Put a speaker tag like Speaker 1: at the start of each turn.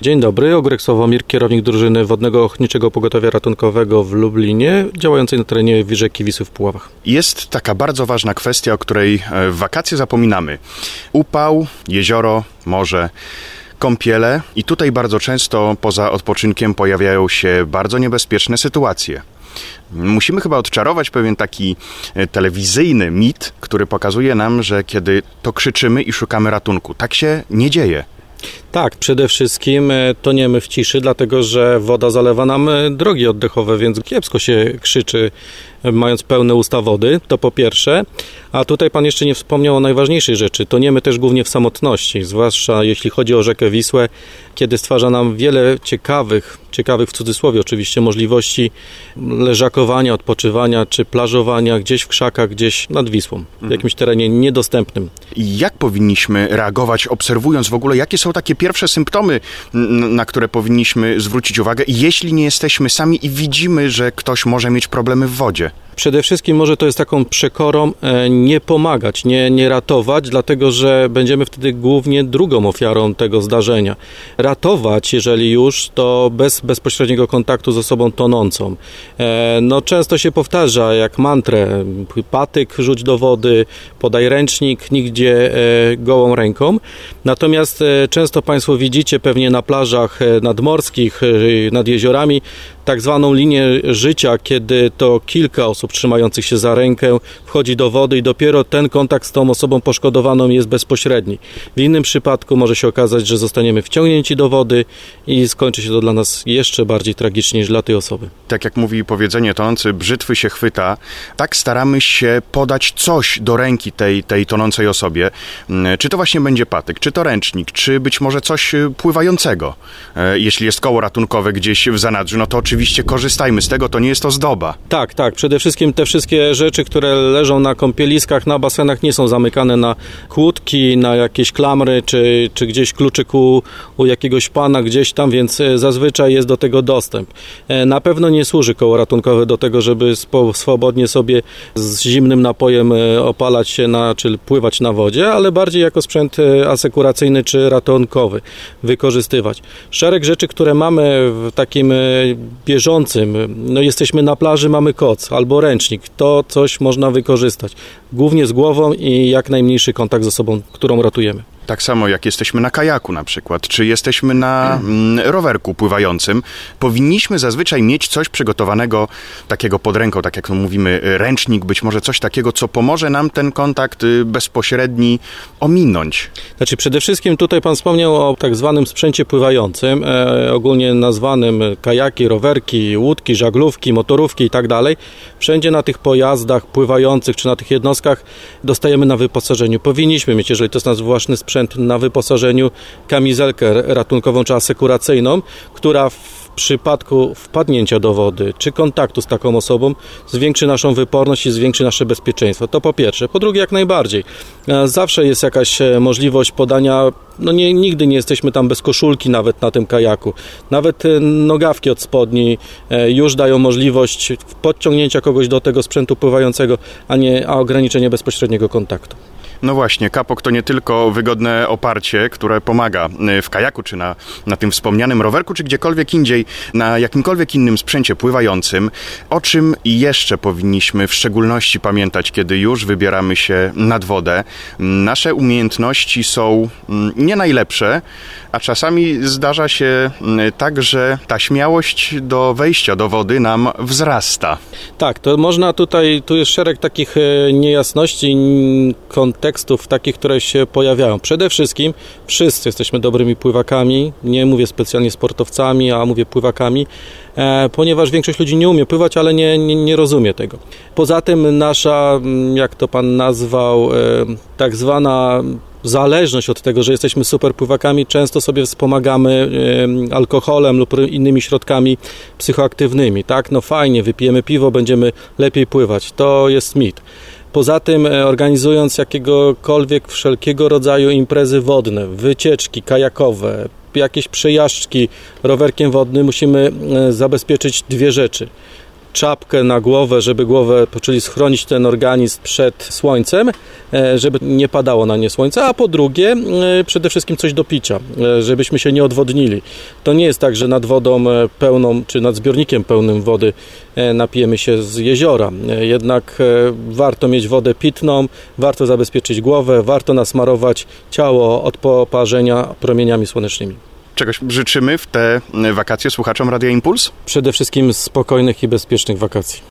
Speaker 1: Dzień dobry, Ogórek Sławomir, kierownik drużyny Wodnego Ochotniczego Pogotowia Ratunkowego w Lublinie, działającej na terenie rzeki Wisły w Puławach.
Speaker 2: Jest taka bardzo ważna kwestia, o której w wakacje zapominamy. Upał, jezioro, morze, kąpiele i tutaj bardzo często poza odpoczynkiem pojawiają się bardzo niebezpieczne sytuacje. Musimy chyba odczarować pewien taki telewizyjny mit, który pokazuje nam, że kiedy to krzyczymy i szukamy ratunku, tak się nie dzieje.
Speaker 1: Tak, przede wszystkim toniemy w ciszy, dlatego że woda zalewa nam drogi oddechowe, więc kiepsko się krzyczy, mając pełne usta wody, to po pierwsze. A tutaj pan jeszcze nie wspomniał o najważniejszej rzeczy. Toniemy też głównie w samotności, zwłaszcza jeśli chodzi o rzekę Wisłę, kiedy stwarza nam wiele ciekawych w cudzysłowie oczywiście, możliwości leżakowania, odpoczywania czy plażowania gdzieś w krzakach, gdzieś nad Wisłą, w jakimś terenie niedostępnym.
Speaker 2: I jak powinniśmy reagować, obserwując w ogóle, jakie są takie pierwsze symptomy, na które powinniśmy zwrócić uwagę, jeśli nie jesteśmy sami i widzimy, że ktoś może mieć problemy w wodzie?
Speaker 1: Przede wszystkim może to jest taką przekorą nie pomagać, nie ratować, dlatego że będziemy wtedy głównie drugą ofiarą tego zdarzenia. Ratować, jeżeli już, to bez bezpośredniego kontaktu z osobą tonącą. Często się powtarza jak mantrę, patyk rzuć do wody, podaj ręcznik, nigdzie gołą ręką. Natomiast często Państwo widzicie pewnie na plażach nadmorskich, nad jeziorami, tak zwaną linię życia, kiedy to kilka osób trzymających się za rękę wchodzi do wody i dopiero ten kontakt z tą osobą poszkodowaną jest bezpośredni. W innym przypadku może się okazać, że zostaniemy wciągnięci do wody i skończy się to dla nas jeszcze bardziej tragicznie niż dla tej osoby.
Speaker 2: Tak jak mówi powiedzenie, tonący brzytwy się chwyta, tak staramy się podać coś do ręki tej tonącej osobie. Czy to właśnie będzie patyk, czy to ręcznik, czy być może coś pływającego. Jeśli jest koło ratunkowe gdzieś w zanadrzu, no to oczywiście korzystajmy z tego, to nie jest to zdoba.
Speaker 1: Tak. Przede wszystkim te wszystkie rzeczy, które leżą na kąpieliskach, na basenach, nie są zamykane na kłódki, na jakieś klamry, czy gdzieś kluczyk u jakiegoś pana gdzieś tam, więc zazwyczaj jest do tego dostęp. Na pewno nie służy koło ratunkowe do tego, żeby swobodnie sobie z zimnym napojem opalać się czy pływać na wodzie, ale bardziej jako sprzęt asekuracyjny czy ratunkowy wykorzystywać. Szereg rzeczy, które mamy w takim bieżącym, jesteśmy na plaży, mamy koc albo ręcznik, to coś można wykorzystać. Głównie z głową i jak najmniejszy kontakt z osobą, którą ratujemy.
Speaker 2: Tak samo jak jesteśmy na kajaku na przykład, czy jesteśmy na rowerku pływającym, powinniśmy zazwyczaj mieć coś przygotowanego takiego pod ręką, tak jak mówimy, ręcznik, być może coś takiego, co pomoże nam ten kontakt bezpośredni ominąć.
Speaker 1: Znaczy przede wszystkim tutaj pan wspomniał o tak zwanym sprzęcie pływającym, ogólnie nazwanym kajaki, rowerki, łódki, żaglówki, motorówki i tak dalej. Wszędzie na tych pojazdach pływających czy na tych jednostkach dostajemy na wyposażeniu. Powinniśmy mieć, jeżeli to jest nasz własny sprzęt, na wyposażeniu kamizelkę ratunkową czy asekuracyjną, która w przypadku wpadnięcia do wody czy kontaktu z taką osobą zwiększy naszą wyporność i zwiększy nasze bezpieczeństwo. To po pierwsze. Po drugie, jak najbardziej. Zawsze jest jakaś możliwość podania, nigdy nie jesteśmy tam bez koszulki nawet na tym kajaku. Nawet nogawki od spodni już dają możliwość podciągnięcia kogoś do tego sprzętu pływającego, a ograniczenie bezpośredniego kontaktu.
Speaker 2: No właśnie, kapok to nie tylko wygodne oparcie, które pomaga w kajaku, czy na tym wspomnianym rowerku, czy gdziekolwiek indziej, na jakimkolwiek innym sprzęcie pływającym. O czym jeszcze powinniśmy w szczególności pamiętać, kiedy już wybieramy się nad wodę? Nasze umiejętności są nie najlepsze, a czasami zdarza się tak, że ta śmiałość do wejścia do wody nam wzrasta.
Speaker 1: Tak, to można tu jest szereg takich niejasności, kontekstów takich, które się pojawiają. Przede wszystkim wszyscy jesteśmy dobrymi pływakami, nie mówię specjalnie sportowcami, a mówię pływakami, ponieważ większość ludzi nie umie pływać, ale nie rozumie tego. Poza tym nasza, jak to pan nazwał, tak zwana zależność od tego, że jesteśmy super pływakami, często sobie wspomagamy alkoholem lub innymi środkami psychoaktywnymi. Tak, fajnie, wypijemy piwo, będziemy lepiej pływać. To jest mit. Poza tym organizując wszelkiego rodzaju imprezy wodne, wycieczki kajakowe, jakieś przejażdżki rowerkiem wodnym, musimy zabezpieczyć dwie rzeczy. czapkę na głowę, żeby głowę, czyli schronić ten organizm przed słońcem, żeby nie padało na nie słońce, a po drugie przede wszystkim coś do picia, żebyśmy się nie odwodnili. To nie jest tak, że nad wodą pełną, czy nad zbiornikiem pełnym wody napijemy się z jeziora. Jednak warto mieć wodę pitną, warto zabezpieczyć głowę, warto nasmarować ciało od poparzenia promieniami słonecznymi.
Speaker 2: Czegoś życzymy w te wakacje słuchaczom Radia Impuls?
Speaker 1: Przede wszystkim spokojnych i bezpiecznych wakacji.